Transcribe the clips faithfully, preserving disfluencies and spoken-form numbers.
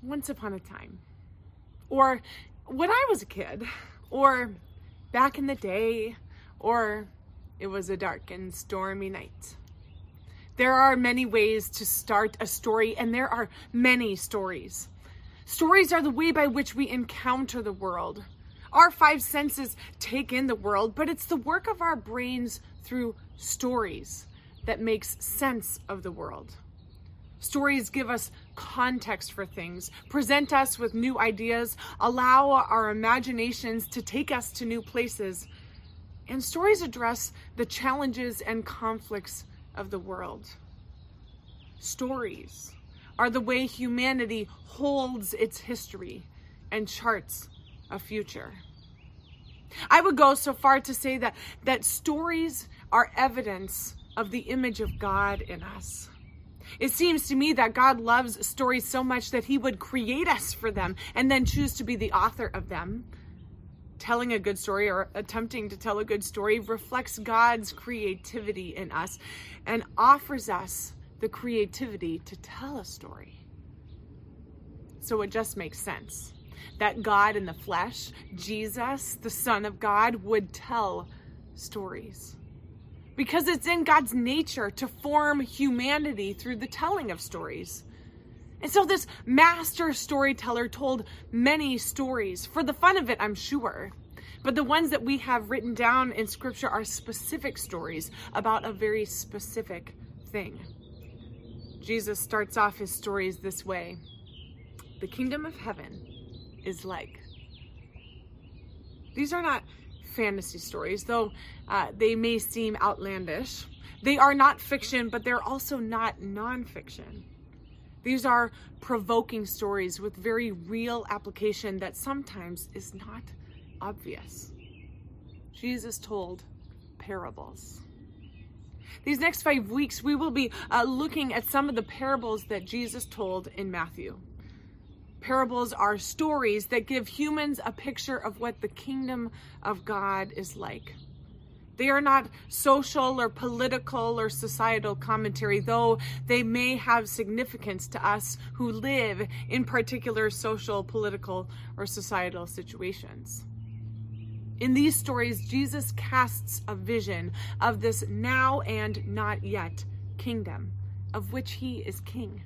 once upon a time, or when I was a kid, or back in the day, or it was a dark and stormy night. There are many ways to start a story, and there are many stories. Stories are the way by which we encounter the world. Our five senses take in the world, but it's the work of our brains through stories that makes sense of the world. Stories give us context for things, present us with new ideas, allow our imaginations to take us to new places, and stories address the challenges and conflicts of the world. Stories are the way humanity holds its history and charts a future. I would go so far to say that, that stories are evidence of the image of God in us. It seems to me that God loves stories so much that he would create us for them and then choose to be the author of them. Telling a good story, or attempting to tell a good story, reflects God's creativity in us and offers us the creativity to tell a story. So it just makes sense that God in the flesh, Jesus, the Son of God, would tell stories. Because it's in God's nature to form humanity through the telling of stories. And so this master storyteller told many stories. For the fun of it, I'm sure. But the ones that we have written down in Scripture are specific stories about a very specific thing. Jesus starts off his stories this way. The kingdom of heaven is like. These are not fantasy stories, though uh, they may seem outlandish. They are not fiction, but they're also not nonfiction. These are provoking stories with very real application that sometimes is not obvious. Jesus told parables. These next five weeks, we will be uh, looking at some of the parables that Jesus told in Matthew. Parables are stories that give humans a picture of what the kingdom of God is like. They are not social or political or societal commentary, though they may have significance to us who live in particular social, political, or societal situations. In these stories, Jesus casts a vision of this now and not yet kingdom, of which he is king.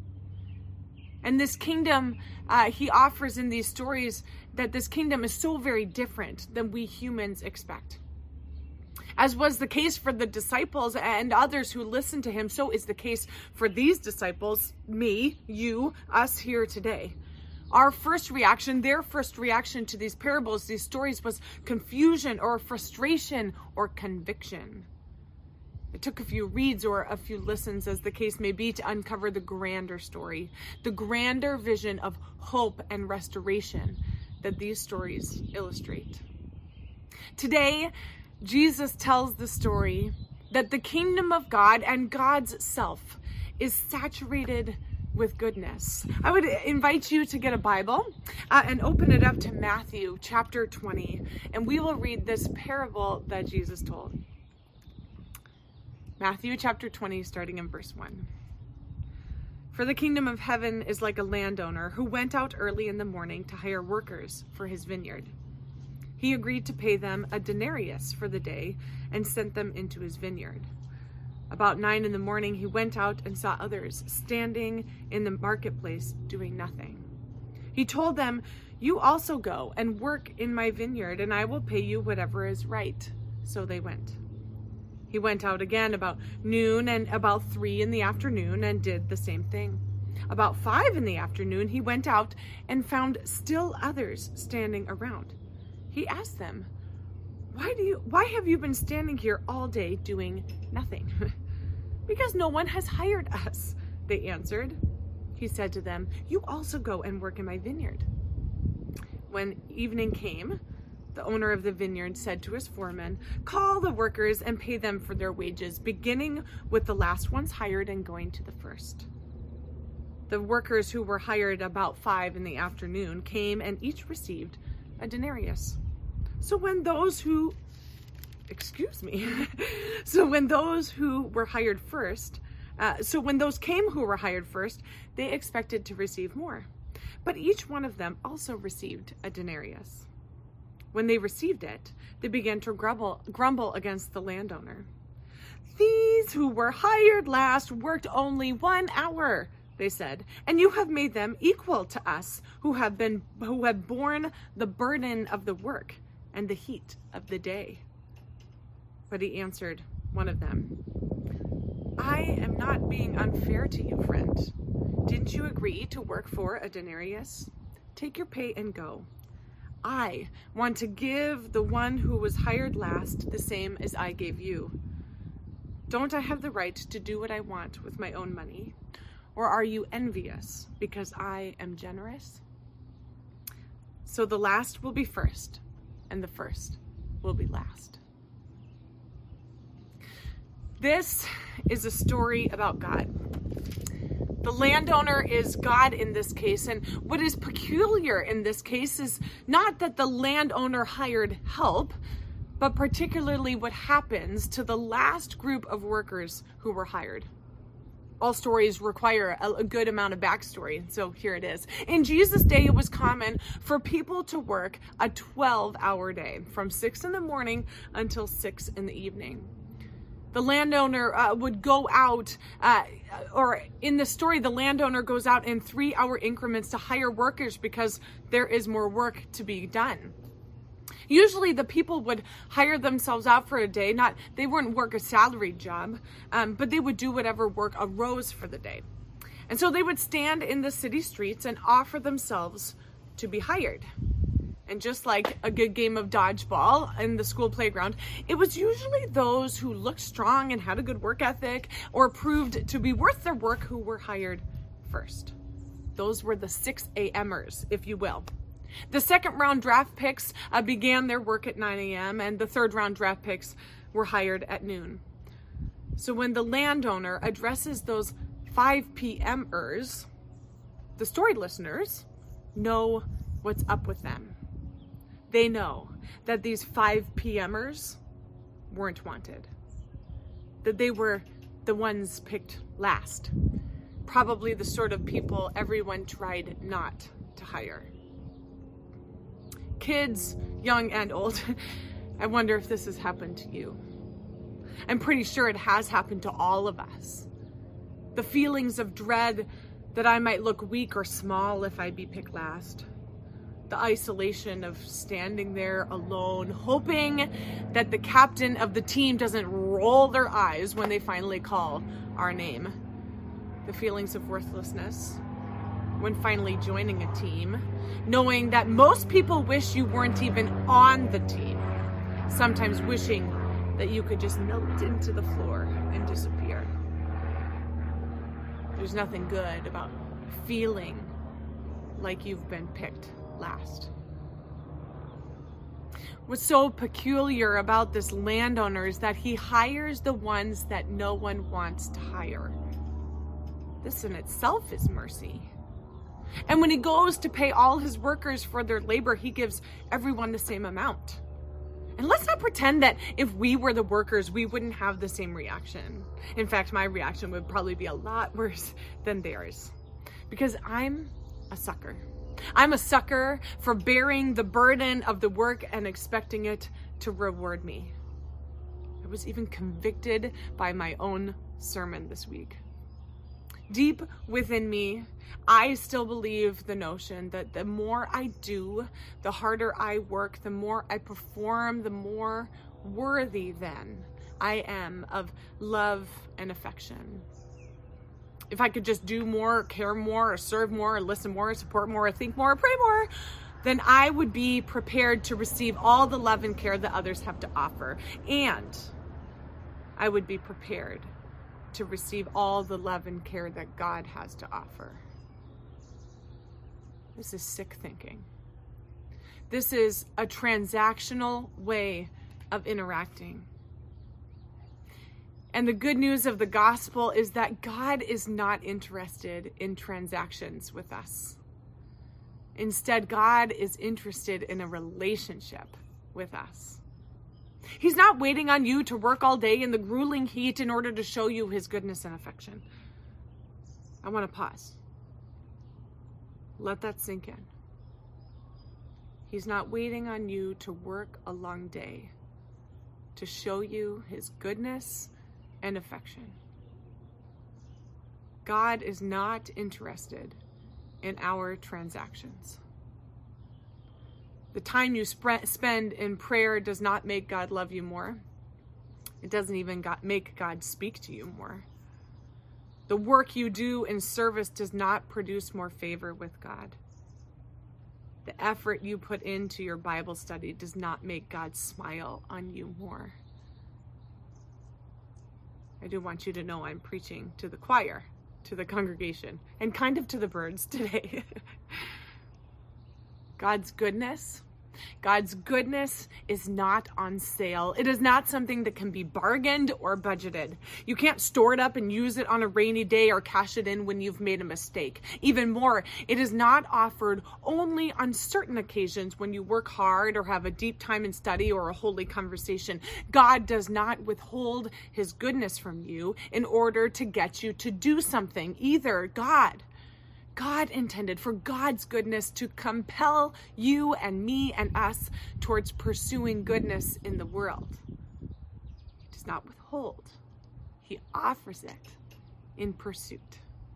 And this kingdom, uh, he offers in these stories that this kingdom is so very different than we humans expect. As was the case for the disciples and others who listened to him, so is the case for these disciples, me, you, us here today. Our first reaction, their first reaction to these parables, these stories, was confusion or frustration or conviction. It took a few reads or a few listens, as the case may be, to uncover the grander story, the grander vision of hope and restoration that these stories illustrate. Today, Jesus tells the story that the kingdom of God and God's self is saturated with goodness. I would invite you to get a Bible uh, and open it up to Matthew chapter twenty, and we will read this parable that Jesus told. Matthew chapter twenty, starting in verse one. For the kingdom of heaven is like a landowner who went out early in the morning to hire workers for his vineyard. He agreed to pay them a denarius for the day and sent them into his vineyard. About nine in the morning, he went out and saw others standing in the marketplace doing nothing. He told them, "You also go and work in my vineyard, and I will pay you whatever is right." So they went. He went out again about noon and about three in the afternoon and did the same thing. About five in the afternoon, he went out and found still others standing around. He asked them, Why do you, why have you been standing here all day doing nothing? Because no one has hired us, they answered. He said to them, "You also go and work in my vineyard." When evening came, the owner of the vineyard said to his foreman, "Call the workers and pay them for their wages, beginning with the last ones hired and going to the first." The workers who were hired about five in the afternoon came and each received a denarius. So when those who, excuse me, so when those who were hired first, uh, so when those came who were hired first, they expected to receive more. But each one of them also received a denarius. When they received it, they began to grumble, grumble against the landowner. "These who were hired last worked only one hour," they said, "and you have made them equal to us who have been who have borne the burden of the work and the heat of the day." But he answered one of them, "I am not being unfair to you, friend. Didn't you agree to work for a denarius? Take your pay and go. I want to give the one who was hired last the same as I gave you. Don't I have the right to do what I want with my own money? Or are you envious because I am generous?" So the last will be first, and the first will be last. This is a story about God. The landowner is God in this case, and what is peculiar in this case is not that the landowner hired help, but particularly what happens to the last group of workers who were hired. All stories require a, a good amount of backstory, so here it is. In Jesus' day, it was common for people to work a twelve-hour day, from six in the morning until six in the evening. The landowner uh, would go out, uh, or in the story, the landowner goes out in three-hour increments to hire workers because there is more work to be done. Usually the people would hire themselves out for a day. Not they wouldn't work a salaried job, um, but they would do whatever work arose for the day. And so they would stand in the city streets and offer themselves to be hired. And just like a good game of dodgeball in the school playground, it was usually those who looked strong and had a good work ethic or proved to be worth their work who were hired first. Those were the six a.m.ers, if you will. The second round draft picks uh, began their work at nine a.m. and the third round draft picks were hired at noon. So when the landowner addresses those five p.m.ers, the story listeners know what's up with them. They know that these five p.m.ers weren't wanted, that they were the ones picked last, probably the sort of people everyone tried not to hire. Kids, young and old, I wonder if this has happened to you. I'm pretty sure it has happened to all of us. The feelings of dread that I might look weak or small if I be picked last. The isolation of standing there alone, hoping that the captain of the team doesn't roll their eyes when they finally call our name. The feelings of worthlessness when finally joining a team, knowing that most people wish you weren't even on the team, sometimes wishing that you could just melt into the floor and disappear. There's nothing good about feeling like you've been picked last. What's so peculiar about this landowner is that he hires the ones that no one wants to hire. This in itself is mercy. And when he goes to pay all his workers for their labor, he gives everyone the same amount. And let's not pretend that if we were the workers, we wouldn't have the same reaction. In fact, my reaction would probably be a lot worse than theirs, because I'm a sucker. I'm a sucker for bearing the burden of the work and expecting it to reward me. I was even convicted by my own sermon this week. Deep within me, I still believe the notion that the more I do, the harder I work, the more I perform, the more worthy then I am of love and affection. If I could just do more, care more, or serve more, or listen more, or support more, or think more, or pray more, then I would be prepared to receive all the love and care that others have to offer. And I would be prepared to receive all the love and care that God has to offer. This is sick thinking. This is a transactional way of interacting. And the good news of the gospel is that God is not interested in transactions with us. Instead, God is interested in a relationship with us. He's not waiting on you to work all day in the grueling heat in order to show you his goodness and affection. I want to pause. Let that sink in. He's not waiting on you to work a long day to show you his goodness and affection. God is not interested in our transactions. The time you sp- spend in prayer does not make God love you more. It doesn't even got, make God speak to you more. The work you do in service does not produce more favor with God. The effort you put into your Bible study does not make God smile on you more. I do want you to know I'm preaching to the choir, to the congregation, and kind of to the birds today. God's goodness, God's goodness is not on sale. It is not something that can be bargained or budgeted. You can't store it up and use it on a rainy day or cash it in when you've made a mistake. Even more, it is not offered only on certain occasions when you work hard or have a deep time in study or a holy conversation. God does not withhold his goodness from you in order to get you to do something either. God God intended for God's goodness to compel you and me and us towards pursuing goodness in the world. He does not withhold. He offers it in pursuit.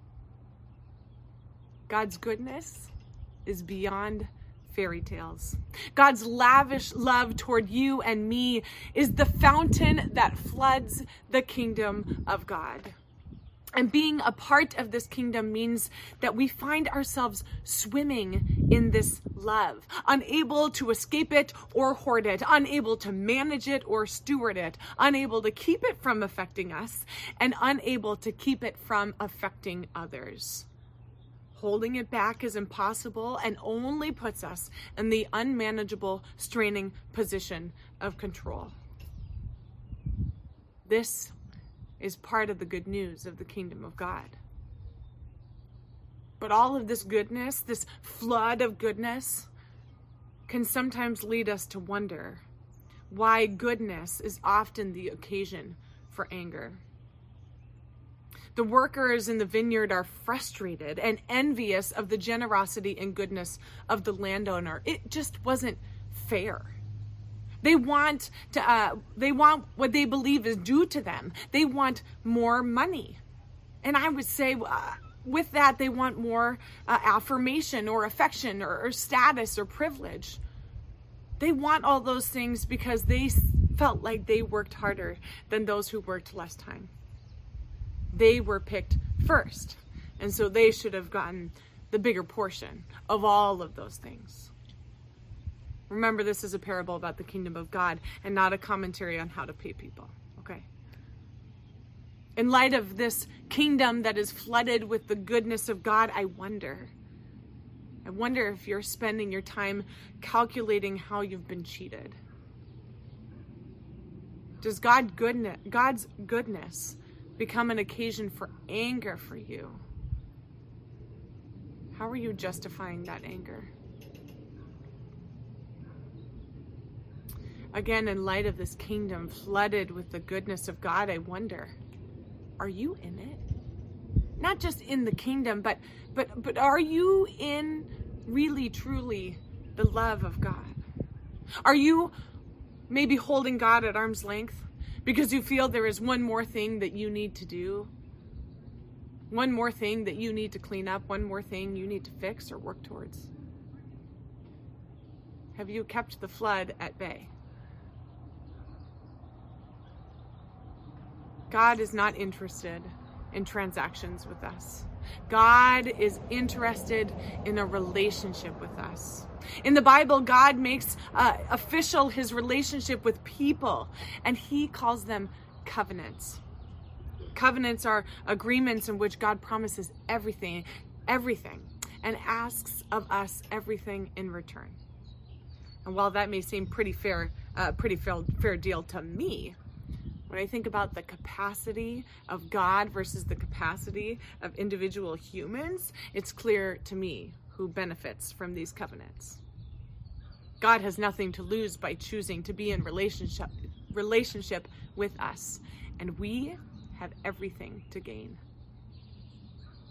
God's goodness is beyond fairy tales. God's lavish love toward you and me is the fountain that floods the kingdom of God. And being a part of this kingdom means that we find ourselves swimming in this love, unable to escape it or hoard it, unable to manage it or steward it, unable to keep it from affecting us, and unable to keep it from affecting others. Holding it back is impossible and only puts us in the unmanageable, straining position of control. This is part of the good news of the kingdom of God. But all of this goodness, this flood of goodness, can sometimes lead us to wonder why goodness is often the occasion for anger. The workers in the vineyard are frustrated and envious of the generosity and goodness of the landowner. It just wasn't fair. They want to. Uh, they want what they believe is due to them. They want more money, and I would say, uh, with that, they want more uh, affirmation or affection or, or status or privilege. They want all those things because they felt like they worked harder than those who worked less time. They were picked first, and so they should have gotten the bigger portion of all of those things. Remember, this is a parable about the kingdom of God and not a commentary on how to pay people, okay? In light of this kingdom that is flooded with the goodness of God, I wonder, I wonder if you're spending your time calculating how you've been cheated. Does God goodness, God's goodness become an occasion for anger for you? How are you justifying that anger? Again, in light of this kingdom flooded with the goodness of God, I wonder, are you in it? Not just in the kingdom, but but but are you in really, truly the love of God? Are you maybe holding God at arm's length because you feel there is one more thing that you need to do? One more thing that you need to clean up? One more thing you need to fix or work towards? Have you kept the flood at bay? God is not interested in transactions with us. God is interested in a relationship with us. In the Bible, God makes uh, official his relationship with people, and he calls them covenants. Covenants are agreements in which God promises everything, everything, and asks of us everything in return. And while that may seem pretty fair, uh, pretty fair, fair deal to me, when I think about the capacity of God versus the capacity of individual humans, it's clear to me who benefits from these covenants. God has nothing to lose by choosing to be in relationship relationship with us, and we have everything to gain.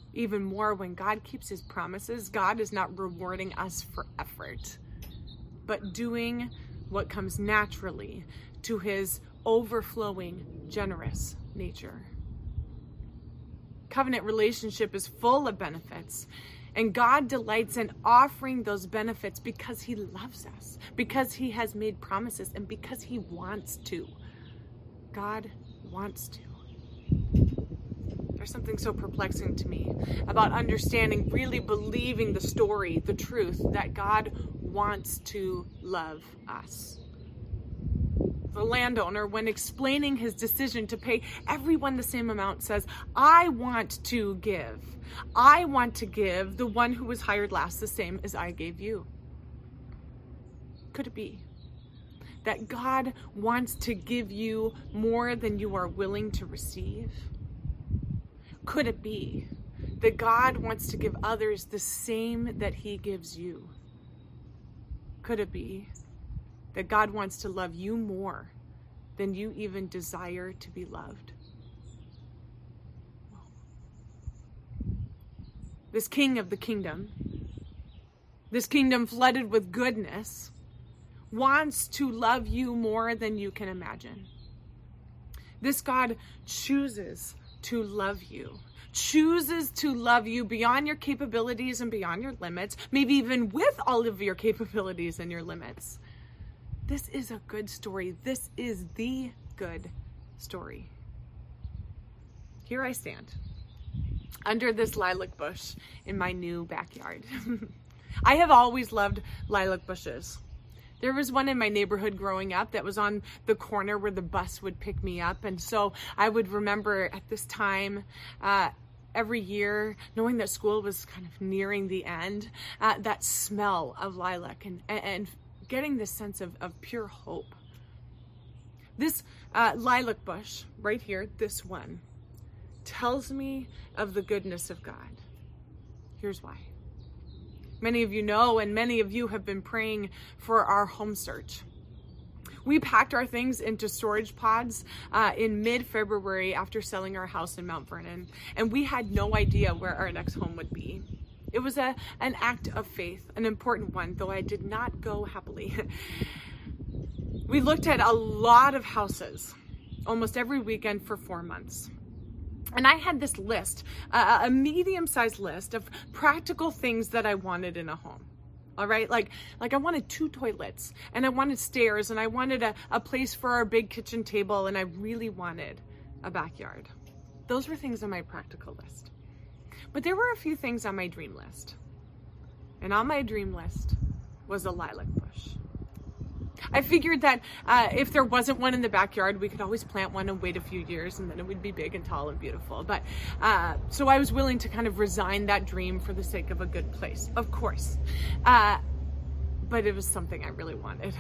Even more, when God keeps his promises, God is not rewarding us for effort, but doing what comes naturally to his overflowing, generous nature. Covenant relationship is full of benefits, and God delights in offering those benefits because he loves us, because he has made promises, and because he wants to. God wants to. There's something so perplexing to me about understanding, really believing the story, the truth, that God wants to love us. The landowner, when explaining his decision to pay everyone the same amount, says, I want to give. I want to give the one who was hired last the same as I gave you. Could it be that God wants to give you more than you are willing to receive? Could it be that God wants to give others the same that he gives you? Could it be that God wants to love you more than you even desire to be loved? This king of the kingdom, this kingdom flooded with goodness, wants to love you more than you can imagine. This God chooses to love you, chooses to love you beyond your capabilities and beyond your limits, maybe even with all of your capabilities and your limits. This is a good story. This is the good story. Here I stand under this lilac bush in my new backyard. I have always loved lilac bushes. There was one in my neighborhood growing up that was on the corner where the bus would pick me up. And so I would remember at this time, uh, every year, knowing that school was kind of nearing the end, uh, that smell of lilac and, and getting this sense of, of pure hope. This uh, lilac bush right here, this one, tells me of the goodness of God. Here's why. Many of you know, and many of you have been praying for our home search. We packed our things into storage pods uh, in mid-February after selling our house in Mount Vernon, and we had no idea where our next home would be. It was a, an act of faith, an important one, though I did not go happily. We looked at a lot of houses almost every weekend for four months. And I had this list, uh, a medium-sized list of practical things that I wanted in a home. All right, like like I wanted two toilets, and I wanted stairs, and I wanted a, a place for our big kitchen table, and I really wanted a backyard. Those were things on my practical list. But there were a few things on my dream list. And on my dream list was a lilac bush. I figured that uh, if there wasn't one in the backyard, we could always plant one and wait a few years, and then it would be big and tall and beautiful. But uh, so I was willing to kind of resign that dream for the sake of a good place, of course. Uh, but it was something I really wanted.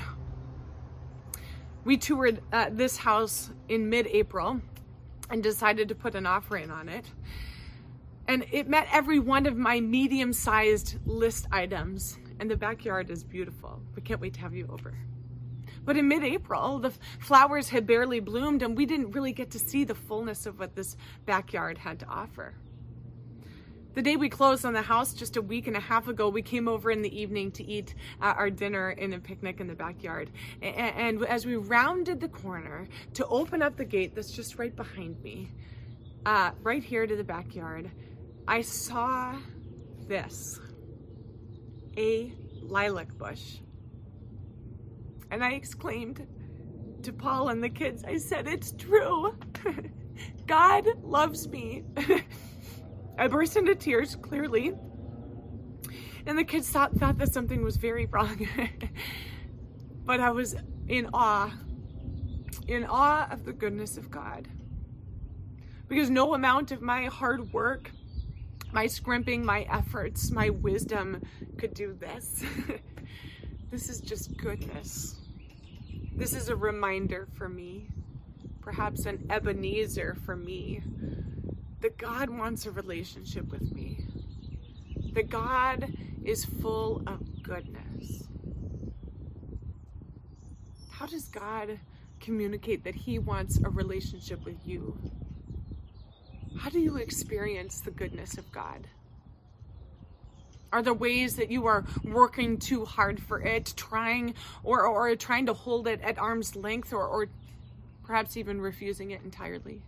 We toured uh, this house in mid-April and decided to put an offer in on it. And it met every one of my medium-sized list items. And the backyard is beautiful. We can't wait to have you over. But in mid-April, the flowers had barely bloomed, and we didn't really get to see the fullness of what this backyard had to offer. The day we closed on the house just a week and a half ago, we came over in the evening to eat uh, our dinner in a picnic in the backyard. And, and as we rounded the corner to open up the gate that's just right behind me, uh, right here to the backyard, I saw this, a lilac bush. And I exclaimed to Paul and the kids, I said, it's true. God loves me. I burst into tears, clearly. And the kids thought, thought that something was very wrong. But I was in awe, in awe of the goodness of God. Because no amount of my hard work, my scrimping, my efforts, my wisdom could do this. This is just goodness. This is a reminder for me, perhaps an Ebenezer for me, that God wants a relationship with me, that God is full of goodness. How does God communicate that he wants a relationship with you? How do you experience the goodness of God? Are there ways that you are working too hard for it, trying or, or trying to hold it at arm's length, or, or perhaps even refusing it entirely?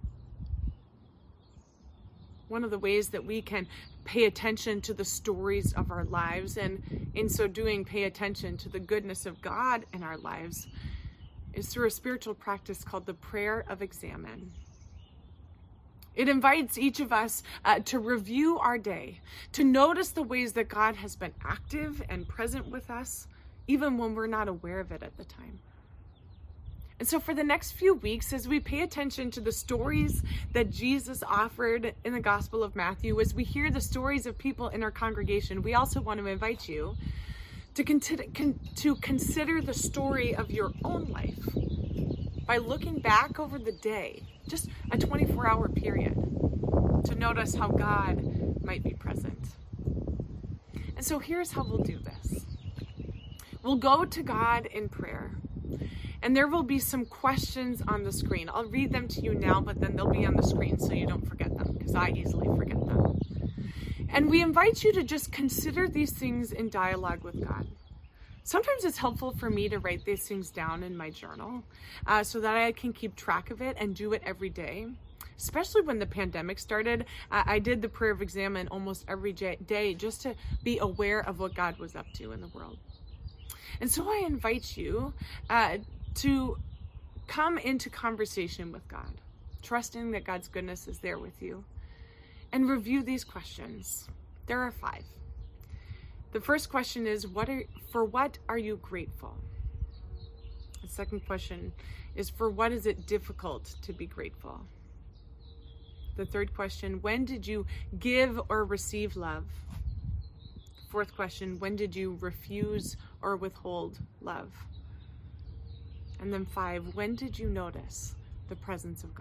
One of the ways that we can pay attention to the stories of our lives, and in so doing pay attention to the goodness of God in our lives, is through a spiritual practice called the prayer of examen. It invites each of us uh, to review our day, to notice the ways that God has been active and present with us, even when we're not aware of it at the time. And so for the next few weeks, as we pay attention to the stories that Jesus offered in the Gospel of Matthew, as we hear the stories of people in our congregation, we also want to invite you to consider, con- to consider the story of your own life by looking back over the day, just a twenty-four hour period, to notice how God might be present. And so here's how we'll do this. We'll go to God in prayer, and there will be some questions on the screen. I'll read them to you now, but then they'll be on the screen so you don't forget them, because I easily forget them. And we invite you to just consider these things in dialogue with God. Sometimes it's helpful for me to write these things down in my journal uh, so that I can keep track of it and do it every day. Especially when the pandemic started, uh, I did the prayer of examen almost every day just to be aware of what God was up to in the world. And so I invite you uh, to come into conversation with God, trusting that God's goodness is there with you, and review these questions. There are five. The first question is, what are, for what are you grateful? The second question is, for what is it difficult to be grateful? The third question, when did you give or receive love? Fourth question, when did you refuse or withhold love? And then five, when did you notice the presence of God?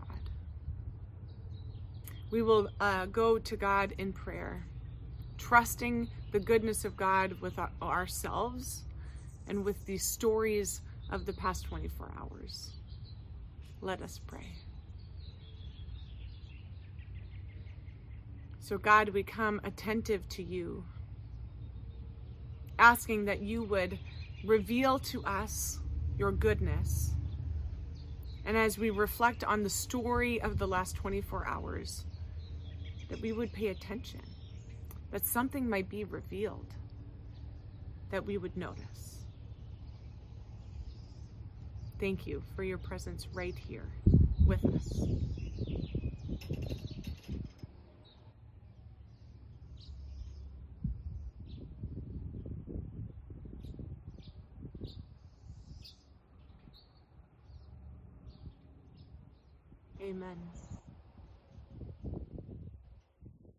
We will uh, go to God in prayer, trusting the goodness of God with our, ourselves and with the stories of the past twenty-four hours. Let us pray. So God, we come attentive to you, asking that you would reveal to us your goodness. And as we reflect on the story of the last twenty-four hours, that we would pay attention, that something might be revealed, that we would notice. Thank you for your presence right here with us. Amen.